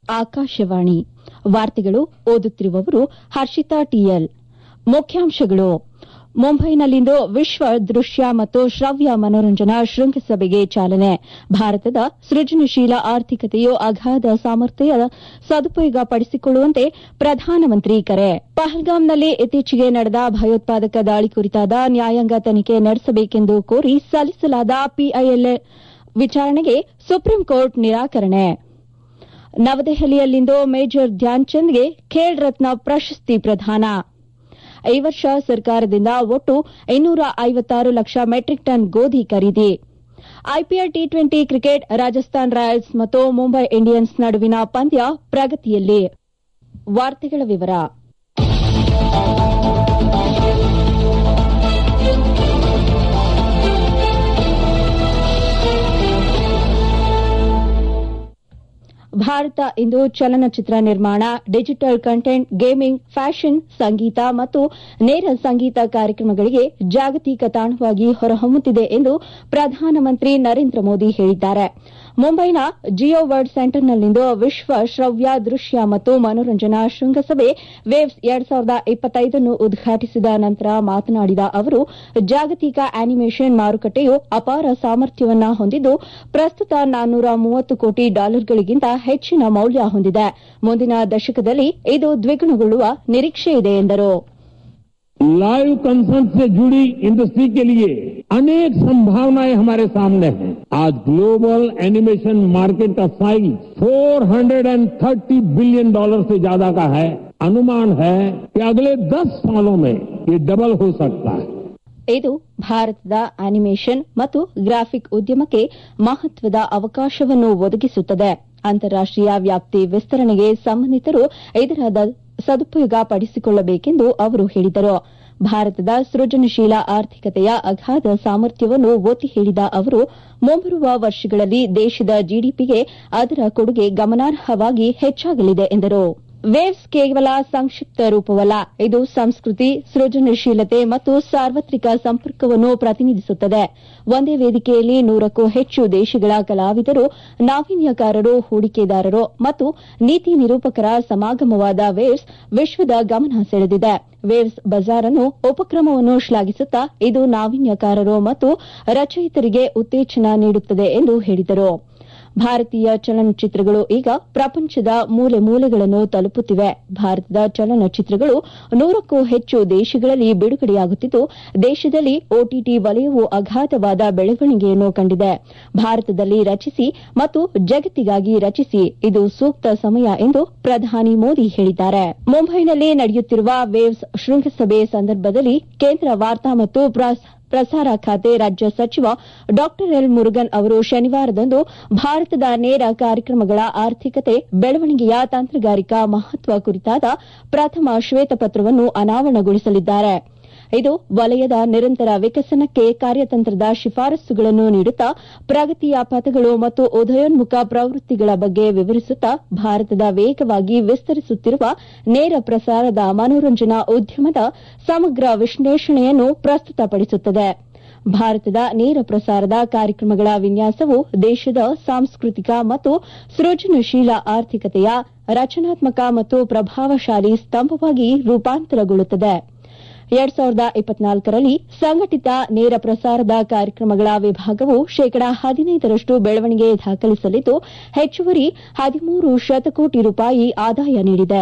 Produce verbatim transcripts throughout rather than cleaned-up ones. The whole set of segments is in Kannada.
ಆಕಾಶವಾಣಿ ವಾರ್ತೆಗಳು ಓದುತ್ತಿರುವವರು ಹರ್ಷಿತಾ ಟಿಎಲ್. ಮುಖ್ಯಾಂಶಗಳು. ಮುಂಬೈನಲ್ಲಿಂದು ವಿಶ್ವ ದೃಶ್ಯ ಮತ್ತು ಶ್ರವ್ಯ ಮನೋರಂಜನಾ ಶೃಂಗಸಭೆಗೆ ಚಾಲನೆ. ಭಾರತದ ಸೃಜನಶೀಲ ಆರ್ಥಿಕತೆಯು ಅಗಾಧ ಸಾಮರ್ಥ್ಯ ಸದುಪಯೋಗ ಪಡಿಸಿಕೊಳ್ಳುವಂತೆ ಪ್ರಧಾನಮಂತ್ರಿ ಕರೆ. ಪಹಲ್ಗಾಮ್ನಲ್ಲಿ ಇತ್ತೀಚೆಗೆ ನಡೆದ ಭಯೋತ್ಪಾದಕ ದಾಳಿ ಕುರಿತಾದ ನ್ಯಾಯಾಂಗ ತನಿಖೆ ನಡೆಸಬೇಕೆಂದು ಕೋರಿ ಸಲ್ಲಿಸಲಾದ ಪಿಐಎಲ್ ವಿಚಾರಣೆಗೆ ಸುಪ್ರೀಂ ಕೋರ್ಟ್ ನಿರಾಕರಣೆ. ನವದೆಹಲಿಯಲ್ಲಿಂದು ಮೇಜರ್ ಧ್ಯಾನ್ಚಂದ್ಗೆ ಖೇಲ್ ರತ್ನ ಪ್ರಶಸ್ತಿ ಪ್ರದಾನ. ಈ ವರ್ಷ ಸರ್ಕಾರದಿಂದ ಒಟ್ಟು ಇನ್ನೂರ ಐವತ್ತಾರು ಲಕ್ಷ ಮೆಟ್ರಿಕ್ ಟನ್ ಗೋಧಿ ಖರೀದಿ. IPL T twenty cricket Rajasthan Royals ಮತ್ತು ಮುಂಬೈ ಇಂಡಿಯನ್ಸ್ ನಡುವಿನ ಪಂದ್ಯ ಪ್ರಗತಿಯಲ್ಲಿ. ವಾರ್ತೆಗಳ ವಿವರ. ಭಾರತ ಇಂದು ಚಲನಚಿತ್ರ ನಿರ್ಮಾಣ, ಡಿಜಿಟಲ್ ಕಂಟೆಂಟ್, ಗೇಮಿಂಗ್, ಫ್ಯಾಷನ್, ಸಂಗೀತ ಮತ್ತು ನೇರ ಸಂಗೀತ ಕಾರ್ಯಕ್ರಮಗಳಿಗೆ ಜಾಗತಿಕ ತಾಣವಾಗಿ ಹೊರಹೊಮ್ಮುತ್ತಿದೆ ಎಂದು ಪ್ರಧಾನಮಂತ್ರಿ ನರೇಂದ್ರ ಮೋದಿ ಹೇಳಿದ್ದಾರೆ. ಮುಂಬೈನ ಜಿಯೋ ವರ್ಲ್ಡ್ ಸೆಂಟರ್ನಲ್ಲಿಂದು ವಿಶ್ವ ಶ್ರವ್ಯ ದೃಶ್ಯ ಮತ್ತು ಮನೋರಂಜನಾ ಶೃಂಗಸಭೆ ವೇವ್ಸ್ ಎರಡ್ ಸಾವಿರದ ಇಪ್ಪತ್ತೈದನ್ನು ಉದ್ಘಾಟಿಸಿದ ನಂತರ ಮಾತನಾಡಿದ ಅವರು, ಜಾಗತಿಕ ಆನಿಮೇಷನ್ ಮಾರುಕಟ್ಟೆಯು ಅಪಾರ ಸಾಮರ್ಥ್ಯವನ್ನ ಹೊಂದಿದ್ದು ಪ್ರಸ್ತುತ ನಾನ್ನೂರ ಮೂವತ್ತು ಕೋಟಿ ಡಾಲರ್ಗಳಿಗಿಂತ ಹೆಚ್ಚಿನ ಮೌಲ್ಯ ಹೊಂದಿದೆ. ಮುಂದಿನ ದಶಕದಲ್ಲಿ ಇದು ದ್ವಿಗುಣಗೊಳ್ಳುವ ನಿರೀಕ್ಷೆಯಿದೆ ಎಂದರು. लाइव कंसर्ट से जुड़ी इंडस्ट्री के लिए अनेक संभावनाएं हमारे सामने हैं. आज ग्लोबल एनिमेशन मार्केट का साइज चार सौ तीस बिलियन डॉलर से ज्यादा का है. अनुमान है कि अगले दस सालों में ये डबल हो सकता है. ಇದು ಭಾರತದ ಆನಿಮೇಷನ್ ಮತ್ತು ಗ್ರಾಫಿಕ್ ಉದ್ಯಮಕ್ಕೆ ಮಹತ್ವದ ಅವಕಾಶವನ್ನು ಒದಗಿಸುತ್ತದೆ. ಅಂತಾರಾಷ್ಟೀಯ ವ್ಯಾಪ್ತಿ ವಿಸ್ತರಣೆಗೆ ಸಂಬಂಧಿತರು ಇದರ ಸದುಪಯೋಗ ಪಡಿಸಿಕೊಳ್ಳಬೇಕೆಂದು ಅವರು ಹೇಳಿದರು. ಭಾರತದ ಸೃಜನಶೀಲ ಆರ್ಥಿಕತೆಯ ಅಗಾಧ ಸಾಮರ್ಥ್ಯವನ್ನು ಒತ್ತಿ ಹೇಳಿದ ಅವರು, ಮುಂಬರುವ ವರ್ಷಗಳಲ್ಲಿ ದೇಶದ ಜಿಡಿಪಿಗೆ ಅದರ ಕೊಡುಗೆ ಗಮನಾರ್ಹವಾಗಿ ಹೆಚ್ಚಾಗಲಿದೆ ಎಂದರು. ವೇವ್ಸ್ ಕೇವಲ ಸಂಕ್ಷಿಪ್ತ ರೂಪವಲ್ಲ, ಇದು ಸಂಸ್ಕೃತಿ, ಸೃಜನಶೀಲತೆ ಮತ್ತು ಸಾರ್ವತ್ರಿಕ ಸಂಪರ್ಕವನ್ನು ಪ್ರತಿನಿಧಿಸುತ್ತದೆ. ಒಂದೇ ವೇದಿಕೆಯಲ್ಲಿ ನೂರಕ್ಕೂ ಹೆಚ್ಚು ದೇಶಗಳ ಕಲಾವಿದರು, ನಾವೀನ್ಯಕಾರರು, ಹೂಡಿಕೆದಾರರು ಮತ್ತು ನೀತಿ ನಿರೂಪಕರ ಸಮಾಗಮವಾದ ವೇವ್ಸ್ ವಿಶ್ವದ ಗಮನ ಸೆಳೆದಿದೆ. ವೇವ್ಸ್ ಬಜಾರ್ ಅನ್ನು ಉಪಕ್ರಮವನ್ನು ಶ್ಲಾಘಿಸುತ್ತಾ ಇದು ನಾವೀನ್ಯಕಾರರು ಮತ್ತು ರಚಯಿತರಿಗೆ ಉತ್ತೇಜನ ನೀಡುತ್ತದೆ ಎಂದು ಹೇಳಿದರು. ಭಾರತೀಯ ಚಲನಚಿತ್ರಗಳು ಈಗ ಪ್ರಪಂಚದ ಮೂಲೆ ಮೂಲೆಗಳನ್ನು ತಲುಪುತ್ತಿವೆ. ಭಾರತದ ಚಲನಚಿತ್ರಗಳು ನೂರಕ್ಕೂ ಹೆಚ್ಚು ದೇಶಗಳಲ್ಲಿ ಬಿಡುಗಡೆಯಾಗುತ್ತಿದ್ದು, ದೇಶದಲ್ಲಿ ಒಟಿಟಿ ವಲಯವು ಅಗಾಧವಾದ ಬೆಳವಣಿಗೆಯನ್ನು ಕಂಡಿದೆ. ಭಾರತದಲ್ಲಿ ರಚಿಸಿ ಮತ್ತು ಜಗತ್ತಿಗಾಗಿ ರಚಿಸಿ, ಇದು ಸೂಕ್ತ ಸಮಯ ಎಂದು ಪ್ರಧಾನಿ ಮೋದಿ ಹೇಳಿದ್ದಾರೆ. ಮುಂಬೈನಲ್ಲಿ ನಡೆಯುತ್ತಿರುವ ವೇವ್ಸ್ ಶೃಂಗಸಭೆ ಸಂದರ್ಭದಲ್ಲಿ ಕೇಂದ್ರ ವಾರ್ತಾ ಮತ್ತು ಪ್ರಸಾರ ಖಾತೆ ರಾಜ್ಯ ಸಚಿವ ಡಾ ಎಲ್ ಮುರುಗನ್ ಅವರು ಶನಿವಾರದಂದು ಭಾರತದ ನೇರ ಕಾರ್ಯಕ್ರಮಗಳ ಆರ್ಥಿಕತೆ ಬೆಳವಣಿಗೆಯ ತಂತ್ರಗಾರಿಕಾ ಮಹತ್ವ ಕುರಿತಾದ ಪ್ರಥಮ ಶ್ವೇತಪತ್ರವನ್ನು ಅನಾವರಣಗೊಳಿಸಲಿದ್ದಾರೆ. ಇದು ವಲಯದ ನಿರಂತರ ವಿಕಸನಕ್ಕೆ ಕಾರ್ಯತಂತ್ರದ ಶಿಫಾರಸುಗಳನ್ನು ನೀಡುತ್ತಾ ಪ್ರಗತಿಯ ಪಥಗಳು ಮತ್ತು ಉದಯೋನ್ಮುಖ ಪ್ರವೃತ್ತಿಗಳ ಬಗ್ಗೆ ವಿವರಿಸುತ್ತಾ ಭಾರತದ ವೇಗವಾಗಿ ವಿಸ್ತರಿಸುತ್ತಿರುವ ನೇರ ಪ್ರಸಾರದ ಮನೋರಂಜನಾ ಉದ್ಯಮದ ಸಮಗ್ರ ವಿಶ್ಲೇಷಣೆಯನ್ನು ಪ್ರಸ್ತುತಪಡಿಸುತ್ತದೆ. ಭಾರತದ ನೇರ ಪ್ರಸಾರದ ಕಾರ್ಯಕ್ರಮಗಳ ವಿನ್ಯಾಸವು ದೇಶದ ಸಾಂಸ್ಕೃತಿಕ ಮತ್ತು ಸೃಜನಶೀಲ ಆರ್ಥಿಕತೆಯ ರಚನಾತ್ಮಕ ಮತ್ತು ಪ್ರಭಾವಶಾಲಿ ಸ್ತಂಭವಾಗಿ ರೂಪಾಂತರಗೊಳ್ಳುತ್ತದೆ. ಎರಡ್ ಸಾವಿರದ ಇಪ್ಪತ್ನಾಲ್ಕರಲ್ಲಿ ಸಂಘಟಿತ ನೇರ ಪ್ರಸಾರದ ಕಾರ್ಯಕ್ರಮಗಳ ವಿಭಾಗವು ಶೇಕಡಾ ಹದಿನೈದರಷ್ಟು ಬೆಳವಣಿಗೆ ದಾಖಲಿಸಲಿದ್ದು, ಹೆಚ್ಚುವರಿ ಹದಿಮೂರು ಶತಕೋಟಿ ರೂಪಾಯಿ ಆದಾಯ ನೀಡಿದೆ.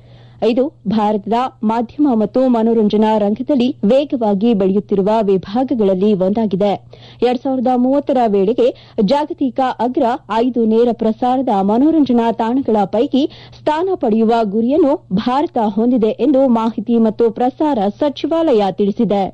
ಇದು ಭಾರತದ ಮಾಧ್ಯಮ ಮತ್ತು ಮನೋರಂಜನಾ ರಂಗದಲ್ಲಿ ವೇಗವಾಗಿ ಬೆಳೆಯುತ್ತಿರುವ ವಿಭಾಗಗಳಲ್ಲಿ ಒಂದಾಗಿದೆ. ಎರಡ್ ಸಾವಿರದ ಮೂವತ್ತರ ವೇಳೆಗೆ ಜಾಗತಿಕ ಅಗ್ರ ಐದು ನೇರ ಪ್ರಸಾರದ ಮನೋರಂಜನಾ ತಾಣಗಳ ಪೈಕಿ ಸ್ಥಾನ ಪಡೆಯುವ ಗುರಿಯನ್ನು ಭಾರತ ಹೊಂದಿದೆ ಎಂದು ಮಾಹಿತಿ ಮತ್ತು ಪ್ರಸಾರ ಸಚಿವಾಲಯ ತಿಳಿಸಿದೆ.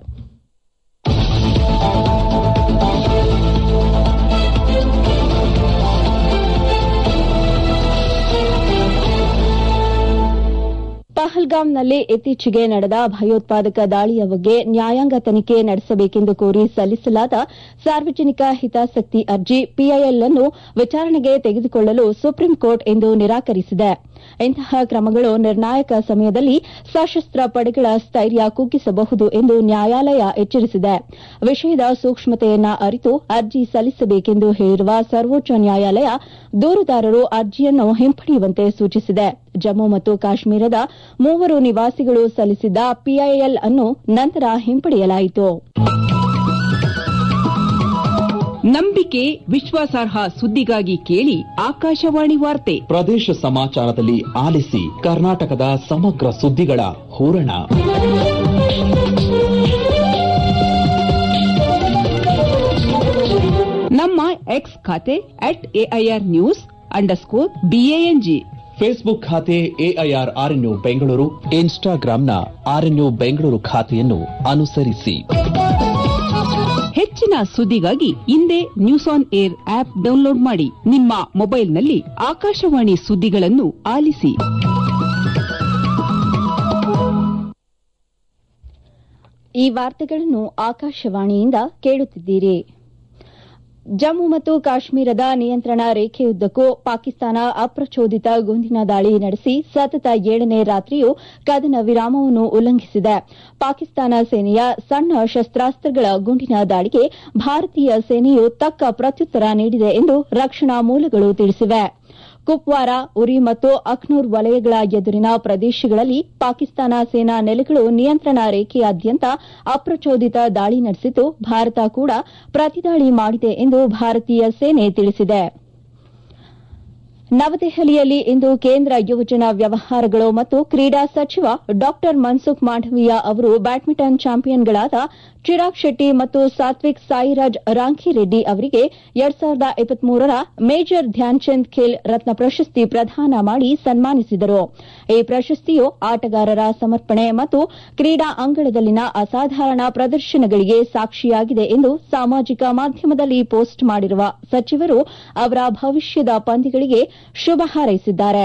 ಪಹಲ್ಗಾಮ್ನಲ್ಲಿ ಇತ್ತೀಚೆಗೆ ನಡೆದ ಭಯೋತ್ಪಾದಕ ದಾಳಿಯ ಬಗ್ಗೆ ನ್ಯಾಯಾಂಗ ತನಿಖೆ ನಡೆಸಬೇಕೆಂದು ಕೋರಿ ಸಲ್ಲಿಸಲಾದ ಸಾರ್ವಜನಿಕ ಹಿತಾಸಕ್ತಿ ಅರ್ಜಿ ಪಿಐಎಲ್ ಅನ್ನು ವಿಚಾರಣೆಗೆ ತೆಗೆದುಕೊಳ್ಳಲು ಸುಪ್ರೀಂ ಕೋರ್ಟ್ ಇಂದು ನಿರಾಕರಿಸಿದೆ. ಇಂತಹ ಕ್ರಮಗಳು ನಿರ್ಣಾಯಕ ಸಮಯದಲ್ಲಿ ಸಶಸ್ತ್ರ ಪಡೆಗಳ ಸ್ಥೈರ್ಯ ಕುಗ್ಗಿಸಬಹುದು ಎಂದು ನ್ಯಾಯಾಲಯ ಎಚ್ಚರಿಸಿದೆ. ವಿಷಯದ ಸೂಕ್ಷ್ಮತೆಯನ್ನ ಅರಿತು ಅರ್ಜಿ ಸಲ್ಲಿಸಬೇಕೆಂದು ಹೇಳಿರುವ ಸರ್ವೋಚ್ಚ ನ್ಯಾಯಾಲಯ ದೂರುದಾರರು ಅರ್ಜಿಯನ್ನು ಹಿಂಪಡೆಯುವಂತೆ ಸೂಚಿಸಿದೆ. ಜಮ್ಮು ಮತ್ತು ಕಾಶ್ಮೀರದ ಮೂವರು ನಿವಾಸಿಗಳು ಸಲ್ಲಿಸಿದ್ದ ಪಿಐಎಲ್ ಅನ್ನು ನಂತರ ಹಿಂಪಡೆಯಲಾಯಿತು. ನಂಬಿಕೆ, ವಿಶ್ವಾಸಾರ್ಹ ಸುದ್ದಿಗಾಗಿ ಕೇಳಿ ಆಕಾಶವಾಣಿ ವಾರ್ತೆ. ಪ್ರದೇಶ ಸಮಾಚಾರದಲ್ಲಿ ಆಲಿಸಿ ಕರ್ನಾಟಕದ ಸಮಗ್ರ ಸುದ್ದಿಗಳ ಹೂರಣ. ನಮ್ಮ ಎಕ್ಸ್ ಖಾತೆ at AIR news underscore BANG, Facebook ಖಾತೆ ಎಐಆರ್ ಆರ್ಎನ್ಯು ಬೆಂಗಳೂರು, ಇನ್ಸ್ಟಾಗ್ರಾಂನ ಆರ್ಎನ್ಯು ಬೆಂಗಳೂರು ಖಾತೆಯನ್ನು ಅನುಸರಿಸಿ. ಹೆಚ್ಚಿನ ಸುದ್ದಿಗಾಗಿ ಇಂದೇ news on air app download ಮಾಡಿ. ನಿಮ್ಮ ಮೊಬೈಲ್ನಲ್ಲಿ ಆಕಾಶವಾಣಿ ಸುದ್ದಿಗಳನ್ನು ಆಲಿಸಿ. ಈ ವಾರ್ತೆಗಳನ್ನು ಆಕಾಶವಾಣಿಯಿಂದ ಕೇಳುತ್ತಿದ್ದೀರಿ. ಜಮ್ಮು ಮತ್ತು ಕಾಶ್ಮೀರದ ನಿಯಂತ್ರಣ ರೇಖೆಯುದ್ದಕ್ಕೂ ಪಾಕಿಸ್ತಾನ ಅಪ್ರಚೋದಿತ ಗುಂಡಿನ ದಾಳಿ ನಡೆಸಿ ಸತತ ಏಳನೇ ರಾತ್ರಿಯೂ ಕದನ ವಿರಾಮವನ್ನು ಉಲ್ಲಂಘಿಸಿದೆ. ಪಾಕಿಸ್ತಾನ ಸೇನೆಯ ಸಣ್ಣ ಶಸ್ತ್ರಾಸ್ತ್ರಗಳ ಗುಂಡಿನ ದಾಳಿಗೆ ಭಾರತೀಯ ಸೇನೆಯು ತಕ್ಕ ಪ್ರತ್ಯುತ್ತರ ನೀಡಿದೆ ಎಂದು ರಕ್ಷಣಾ ಮೂಲಗಳು ತಿಳಿಸಿವೆ. ಕುಪ್ವಾರ, ಉರಿ ಮತ್ತು ಅಖ್ನೂರ್ ವಲಯಗಳ ಎದುರಿನ ಪ್ರದೇಶಗಳಲ್ಲಿ ಪಾಕಿಸ್ತಾನ ಸೇನಾ ನೆಲೆಗಳು ನಿಯಂತ್ರಣ ರೇಖೆಯಾದ್ಯಂತ ಅಪ್ರಚೋದಿತ ದಾಳಿ ನಡೆಸಿದ್ದು, ಭಾರತ ಕೂಡ ಪ್ರತಿದಾಳಿ ಮಾಡಿದೆ ಎಂದು ಭಾರತೀಯ ಸೇನೆ ತಿಳಿಸಿದೆ. ನವದೆಹಲಿಯಲ್ಲಿ ಇಂದು ಕೇಂದ್ರ ಯುವಜನ ವ್ಯವಹಾರಗಳು ಮತ್ತು ಕ್ರೀಡಾ ಸಚಿವ ಡಾ ಮನ್ಸುಖ್ ಮಾಂಡವೀಯ ಅವರು ಬ್ಯಾಡ್ಮಿಂಟನ್ ಚಾಂಪಿಯನ್ಗಳಾದ ಚಿರಾಗ್ ಶೆಟ್ಟಿ ಮತ್ತು ಸಾತ್ವಿಕ್ ಸಾಯಿರಾಜ್ ರಾಂಕಿರೆಡ್ಡಿ ಅವರಿಗೆ ಎರಡ್ ಸಾವಿರದ ಇಪ್ಪತ್ಮೂರರ ಮೇಜರ್ ಧ್ಯಾನ್ಚಂದ್ ಖೇಲ್ ರತ್ನ ಪ್ರಶಸ್ತಿ ಪ್ರದಾನ ಮಾಡಿ ಸನ್ಮಾನಿಸಿದರು. ಈ ಪ್ರಶಸ್ತಿಯು ಆಟಗಾರರ ಸಮರ್ಪಣೆ ಮತ್ತು ಕ್ರೀಡಾ ಅಂಗಳದಲ್ಲಿನ ಅಸಾಧಾರಣ ಪ್ರದರ್ಶನಗಳಿಗೆ ಸಾಕ್ಷಿಯಾಗಿದೆ ಎಂದು ಸಾಮಾಜಿಕ ಮಾಧ್ಯಮದಲ್ಲಿ ಪೋಸ್ಟ್ ಮಾಡಿರುವ ಸಚಿವರು ಅವರ ಭವಿಷ್ಯದ ಪಂದ್ಯಗಳಿಗೆ ಶುಭ ಹಾರೈಸಿದ್ದಾರೆ.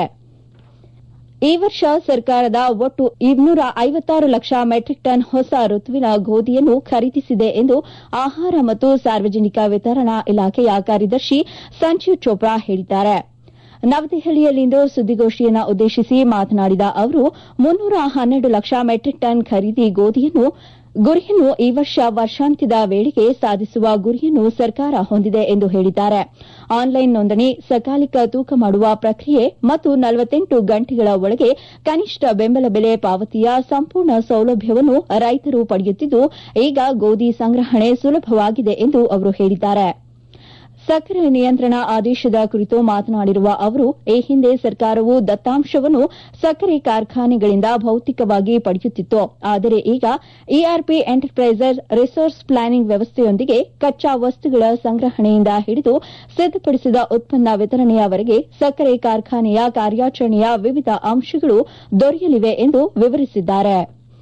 ಈ ವರ್ಷ ಸರ್ಕಾರದ ಒಟ್ಟು ಇನ್ನೂರ ಐವತ್ತಾರು ಲಕ್ಷ ಮೆಟ್ರಿಕ್ ಟನ್ ಹೊಸ ಋತುವಿನ ಗೋಧಿಯನ್ನು ಖರೀದಿಸಿದೆ ಎಂದು ಆಹಾರ ಮತ್ತು ಸಾರ್ವಜನಿಕ ವಿತರಣಾ ಇಲಾಖೆಯ ಕಾರ್ಯದರ್ಶಿ ಸಂಜೀವ್ ಚೋಪ್ರಾ ಹೇಳಿದ್ದಾರೆ. ನವದೆಹಲಿಯಲ್ಲಿಂದು ಸುದ್ದಿಗೋಷ್ಠಿಯನ್ನು ಉದ್ದೇಶಿಸಿ ಮಾತನಾಡಿದ ಅವರು, ಮುನ್ನೂರ ಹನ್ನೆರಡು ಲಕ್ಷ ಮೆಟ್ರಿಕ್ ಟನ್ ಖರೀದಿ ಗೋಧಿಯನ್ನು ಗುರಿಯನ್ನು ಈ ವರ್ಷ ವರ್ಷಾಂತ್ಯದ ವೇಳೆಗೆ ಸಾಧಿಸುವ ಗುರಿಯನ್ನು ಸರ್ಕಾರ ಹೊಂದಿದೆ ಎಂದು ಹೇಳಿದ್ದಾರೆ. ಆನ್ಲೈನ್ ನೋಂದಣಿ, ಸಕಾಲಿಕ ತೂಕ ಮಾಡುವ ಪ್ರಕ್ರಿಯೆ ಮತ್ತು ನಲವತ್ತೆಂಟು ಗಂಟೆಗಳ ಒಳಗೆ ಕನಿಷ್ಠ ಬೆಂಬಲ ಬೆಲೆ ಪಾವತಿಯ ಸಂಪೂರ್ಣ ಸೌಲಭ್ಯವನ್ನು ರೈತರು ಪಡೆಯುತ್ತಿದ್ದು, ಈಗ ಗೋಧಿ ಸಂಗ್ರಹಣೆ ಸುಲಭವಾಗಿದೆ ಎಂದು ಅವರು ಹೇಳಿದ್ದಾರೆ. ಸಕ್ಕರೆ ನಿಯಂತ್ರಣ ಆದೇಶದ ಕುರಿತು ಮಾತನಾಡಿರುವ ಅವರು, ಈ ಹಿಂದೆ ಸರ್ಕಾರವು ದತ್ತಾಂಶವನ್ನು ಸಕ್ಕರೆ ಕಾರ್ಖಾನೆಗಳಿಂದ ಭೌತಿಕವಾಗಿ ಪಡೆಯುತ್ತಿತ್ತು. ಆದರೆ ಈಗ ಇಆರ್ಪಿ ಎಂಟರ್ಪ್ರೈಸರ್ ರಿಸೋರ್ಸ್ ಪ್ಲಾನಿಂಗ್ ವ್ಯವಸ್ಥೆಯೊಂದಿಗೆ ಕಚ್ಚಾ ವಸ್ತುಗಳ ಸಂಗ್ರಹಣೆಯಿಂದ ಹಿಡಿದು ಸಿದ್ದಪಡಿಸಿದ ಉತ್ಪನ್ನ ವಿತರಣೆಯವರೆಗೆ ಸಕ್ಕರೆ ಕಾರ್ಖಾನೆಯ ಕಾರ್ಯಾಚರಣೆಯ ವಿವಿಧ ಅಂಶಗಳು ದೊರೆಯಲಿವೆ ಎಂದು ವಿವರಿಸಿದ್ದಾರೆ.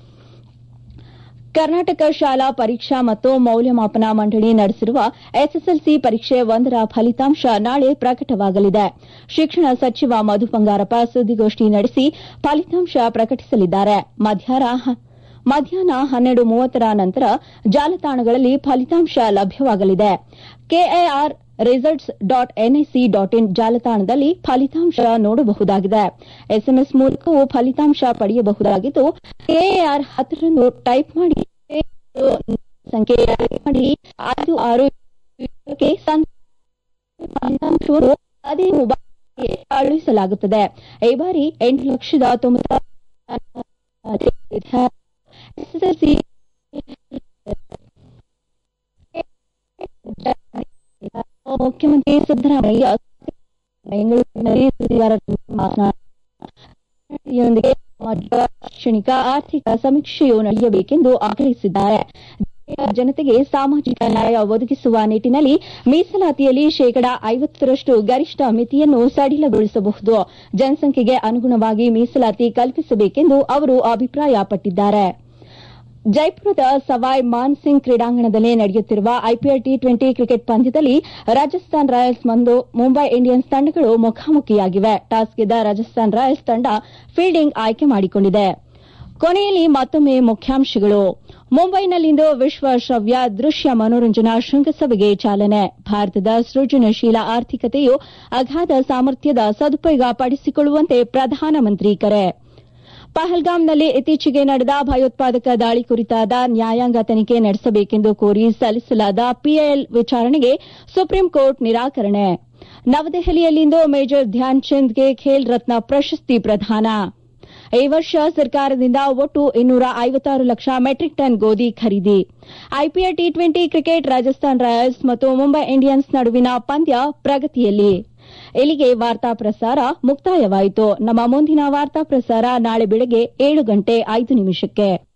ಕರ್ನಾಟಕ ಶಾಲಾ ಪರೀಕ್ಷಾ ಮತ್ತು ಮೌಲ್ಯಮಾಪನ ಮಂಡಳಿ ನಡೆಸಿರುವ ಎಸ್ಎಸ್ಎಲ್ಸಿ ಪರೀಕ್ಷೆ ಒಂದರ ಫಲಿತಾಂಶ ನಾಳೆ ಪ್ರಕಟವಾಗಲಿದೆ. ಶಿಕ್ಷಣ ಸಚಿವ ಮಧು ಬಂಗಾರಪ್ಪ ಸುದ್ದಿಗೋಷ್ಠಿ ನಡೆಸಿ ಫಲಿತಾಂಶ ಪ್ರಕಟಿಸಲಿದ್ದಾರೆ. ಮಧ್ಯಾಹ್ನ ಹನ್ನೆರಡು ಮೂವತ್ತರ ನಂತರ ಜಾಲತಾಣಗಳಲ್ಲಿ ಫಲಿತಾಂಶ ಲಭ್ಯವಾಗಲಿದೆ. KAR results dot NIC dot in ಜಾಲತಾಣದಲ್ಲಿ ಫಲಿತಾಂಶ ನೋಡಬಹುದಾಗಿದೆ. ಎಸ್ಎಂಎಸ್ ಮೂಲಕವೂ ಫಲಿತಾಂಶ ಪಡೆಯಬಹುದಾಗಿದ್ದು, ಕೆಎಆರ್ ಹತ್ತರಂದು ಟೈಪ್ ಮಾಡಿ ಸಂಖ್ಯೆ ಮಾಡಿ ಐದು ಆರು ಫಲಿತಾಂಶವನ್ನು ಅದೇ ಮೊಬೈಲ್ಗೆ ಕಳುಹಿಸಲಾಗುತ್ತದೆ. ಈ ಬಾರಿ ಎಂಟು ಲಕ್ಷದ ತೊಂಬತ್ತ ಎಸ್ಎಸ್ಎಲ್ಸಿ ಮುಖ್ಯಮಂತ್ರಿ ಸಿದ್ದರಾಮಯ್ಯ ಬೆಂಗಳೂರಿನಲ್ಲಿ ಸುದ್ದಿಗಾರರೊಂದಿಗೆ ಮಾತನಾಡಿ ಶೈಕ್ಷಣಿಕ ಆರ್ಥಿಕ ಸಮೀಕ್ಷೆಯು ನಡೆಯಬೇಕೆಂದು ಆಗ್ರಹಿಸಿದ್ದಾರೆ. ಜನತೆಗೆ ಸಾಮಾಜಿಕ ನ್ಯಾಯ ಒದಗಿಸುವ ನಿಟ್ಟಿನಲ್ಲಿ ಮೀಸಲಾತಿಯಲ್ಲಿ ಶೇಕಡಾ ಐವತ್ತರಷ್ಟು ಗರಿಷ್ಠ ಮಿತಿಯನ್ನು ಸಡಿಲಗೊಳಿಸಬಹುದು. ಜನಸಂಖ್ಯೆಗೆ ಅನುಗುಣವಾಗಿ ಮೀಸಲಾತಿ ಕಲ್ಪಿಸಬೇಕೆಂದು ಅವರು ಅಭಿಪ್ರಾಯಪಟ್ಟಿದ್ದಾರೆ. ಜೈಪುರದ ಸವಾಯ್ ಮಾನ್ ಸಿಂಗ್ ಕ್ರೀಡಾಂಗಣದಲ್ಲಿ ನಡೆಯುತ್ತಿರುವ ಐಪಿಎಲ್ ಟಿ ಟ್ವೆಂಟಿ ಕ್ರಿಕೆಟ್ ಪಂದ್ಯದಲ್ಲಿ ರಾಜಸ್ಥಾನ್ ರಾಯಲ್ಸ್ ಮತ್ತು ಮುಂಬೈ ಇಂಡಿಯನ್ಸ್ ತಂಡಗಳು ಮುಖಾಮುಖಿಯಾಗಿವೆ. ಟಾಸ್ ಗೆದ್ದ ರಾಜಸ್ಥಾನ್ ರಾಯಲ್ಸ್ ತಂಡ ಫೀಲ್ಡಿಂಗ್ ಆಯ್ಕೆ ಮಾಡಿಕೊಂಡಿದೆ. ಕೊನೆಯಲ್ಲಿ ಮತ್ತೊಮ್ಮೆ ಮುಖ್ಯಾಂಶಗಳು. ಮುಂಬೈನಲ್ಲಿಂದು ವಿಶ್ವ ಶ್ರವ್ಯ ದೃಶ್ಯ ಮನೋರಂಜನಾ ಶೃಂಗಸಭೆಗೆ ಚಾಲನೆ. ಭಾರತದ ಸೃಜನಶೀಲ ಆರ್ಥಿಕತೆಯು ಅಗಾಧ ಸಾಮರ್ಥ್ಯದ ಸದುಪಯೋಗ ಪಡಿಸಿಕೊಳ್ಳುವಂತೆ ಪ್ರಧಾನಮಂತ್ರಿ ಕರೆ. ಪಹಲ್ಗಾಮ್ನಲ್ಲಿ ಇತ್ತೀಚೆಗೆ ನಡೆದ ಭಯೋತ್ಪಾದಕ ದಾಳಿ ಕುರಿತಾದ ನ್ಯಾಯಾಂಗ ತನಿಖೆ ನಡೆಸಬೇಕೆಂದು ಕೋರಿ ಸಲ್ಲಿಸಲಾದ ಪಿಐಎಲ್ ವಿಚಾರಣೆಗೆ ಸುಪ್ರೀಂ ಕೋರ್ಟ್ ನಿರಾಕರಣೆ. ನವದೆಹಲಿಯಲ್ಲಿಂದು ಮೇಜರ್ ಧ್ಯಾನ್ ಚಂದ್ಗೆ ಖೇಲ್ ರತ್ನ ಪ್ರಶಸ್ತಿ ಪ್ರದಾನ. ಈ ವರ್ಷ ಸರ್ಕಾರದಿಂದ ಒಟ್ಟು ಇನ್ನೂರ ಐವತ್ತಾರು ಲಕ್ಷ ಮೆಟ್ರಿಕ್ ಟನ್ ಗೋಧಿ ಖರೀದಿ. IPL T twenty cricket Rajasthan Royals ಮತ್ತು ಮುಂಬೈ ಇಂಡಿಯನ್ಸ್ ನಡುವಿನ ಪಂದ್ಯ ಪ್ರಗತಿಯಲ್ಲಿ. ಇಲ್ಲಿಗೆ ವಾರ್ತಾ ಪ್ರಸಾರ ಮುಕ್ತಾಯವಾಯಿತು. ನಮ್ಮ ಮುಂದಿನ ವಾರ್ತಾ ಪ್ರಸಾರ ನಾಳೆ ಬೆಳಗ್ಗೆ ಏಳು ಗಂಟೆ ಐದು ನಿಮಿಷಕ್ಕೆ.